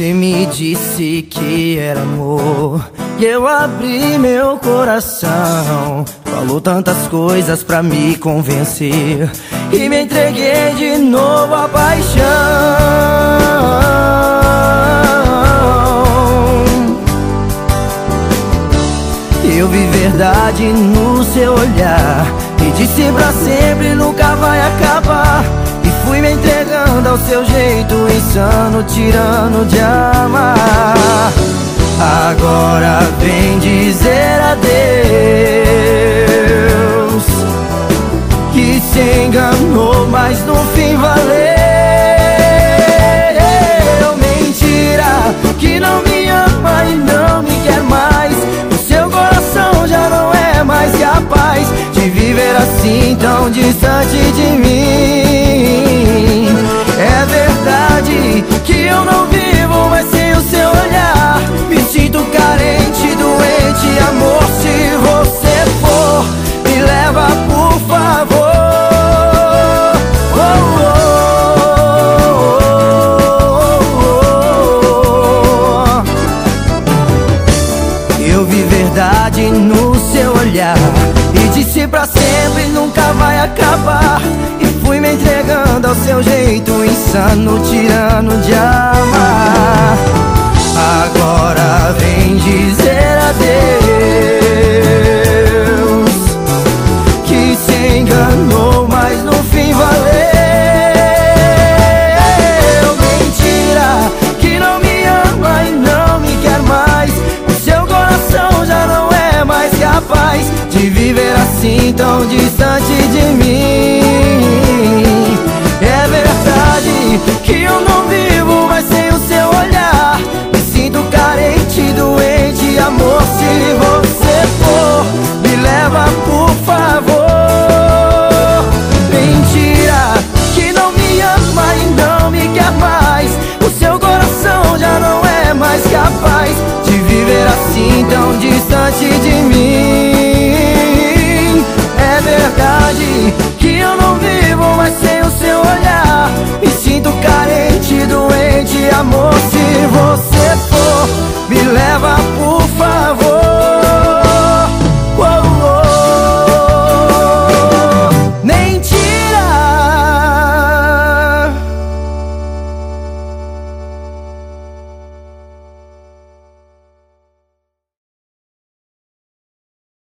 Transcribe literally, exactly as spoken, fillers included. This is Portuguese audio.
Você me disse que era amor e eu abri meu coração. Falou tantas coisas pra me convencer e me entreguei de novo à paixão. Eu vi verdade no seu olhar e disse pra sempre nunca vai acabar. E fui me entregando ao seu jeito insano, tirano de amar. Agora vem dizer adeus, que se enganou, mas no fim valeu. Mentira, que não me ama e não me quer mais. O seu coração já não é mais capaz de viver assim tão distante de mim. É verdade que eu não vivo mais sem o seu olhar. Me sinto carente, doente, amor, se você for, me leva por favor. Oh, oh, oh, oh. Eu vi verdade no seu olhar e disse pra sempre nunca vai acabar. E fui me entregando ao seu jeito insano, tirano de amar. Agora vem dizer adeus, que se enganou, mas no fim valeu. Mentira, que não me ama e não me quer mais. O seu coração já não é mais capaz de viver assim tão distante